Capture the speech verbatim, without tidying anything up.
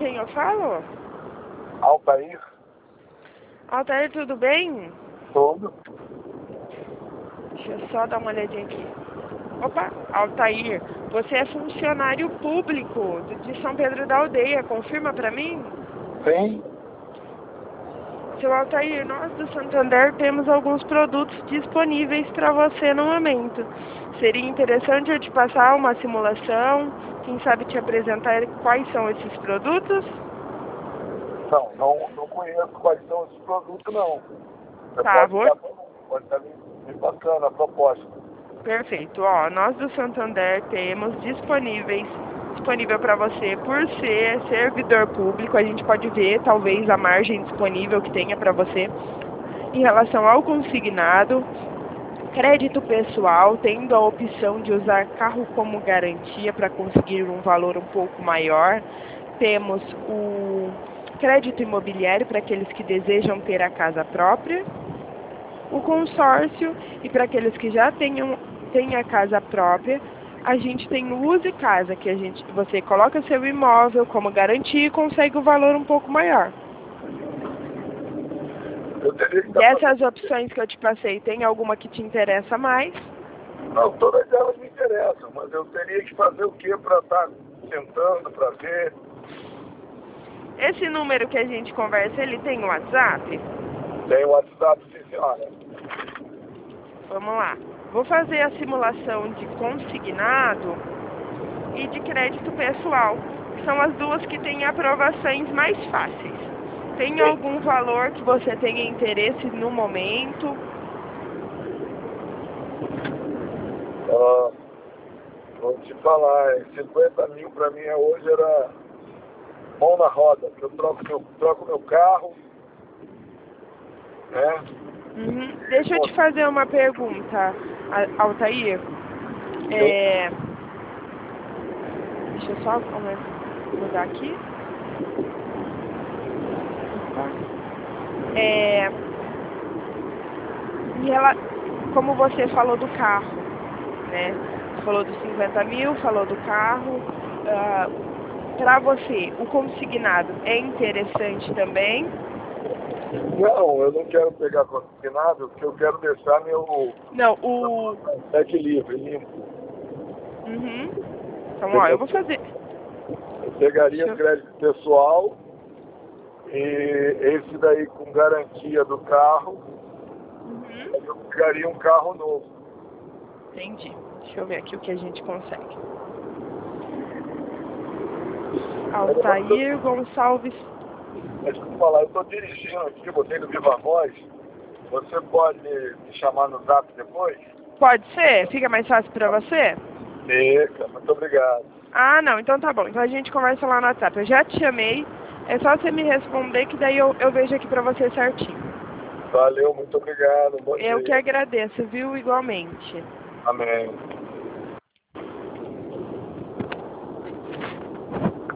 quem eu falo? Altair. Altair, tudo bem? Tudo. Deixa eu só dar uma olhadinha aqui. Opa, Altair, você é funcionário público de São Pedro da Aldeia, confirma pra mim? Sim. Seu Altair, nós do Santander temos alguns produtos disponíveis para você no momento. Seria interessante eu te passar uma simulação, quem sabe te apresentar quais são esses produtos? Não, não, não conheço quais são esses produtos, não. Você Tá, pode vou... estar, pode estar me, me passando a proposta. Perfeito. Ó, nós do Santander temos disponíveis, disponível para você, por ser servidor público, a gente pode ver talvez a margem disponível que tenha para você em relação ao consignado. Crédito pessoal, tendo a opção de usar carro como garantia para conseguir um valor um pouco maior. Temos o crédito imobiliário para aqueles que desejam ter a casa própria. O consórcio, e para aqueles que já tenham, têm a casa própria, a gente tem o Use Casa, que a gente, você coloca seu imóvel como garantia e consegue um valor um pouco maior. Eu teria que estar Dessas fazendo... opções que eu te passei, tem alguma que te interessa mais? Não, todas elas me interessam, mas eu teria que fazer o que para estar sentando, para ver? Esse número que a gente conversa, ele tem o WhatsApp? Tem o WhatsApp, sim, senhora. Vamos lá. Vou fazer a simulação de consignado e de crédito pessoal, que são as duas que têm aprovações mais fáceis. Tem algum valor que você tenha interesse no momento? Ah, vou te falar, cinquenta mil para mim hoje era mão na roda, porque eu troco meu, troco meu carro, né? Uhum. Deixa eu te fazer uma pergunta, A- Altair. É... Deixa eu só mudar aqui. É... E ela, como você falou do carro, né? Você falou dos cinquenta mil, falou do carro. Uh, Para você, o consignado é interessante também? Não, eu não quero pegar consignado, porque eu quero deixar meu Não, o... sete livre, limpo. Uhum. Então, ó, eu vou fazer... Eu pegaria Deixa eu... crédito pessoal e esse daí com garantia do carro, Uhum. eu pegaria um carro novo. Entendi. Deixa eu ver aqui o que a gente consegue. Altair Gonçalves. Deixa eu falar, eu estou dirigindo aqui, botei no Viva Voz. Você pode me chamar no Zap depois? Pode ser? Fica mais fácil para você? Fica, muito obrigado. Ah, não. Então tá bom. Então a gente conversa lá no WhatsApp. Eu já te chamei. É só você me responder que daí eu, eu vejo aqui pra você certinho. Valeu, muito obrigado. Bom Eu dia. que agradeço, viu? Igualmente. Amém.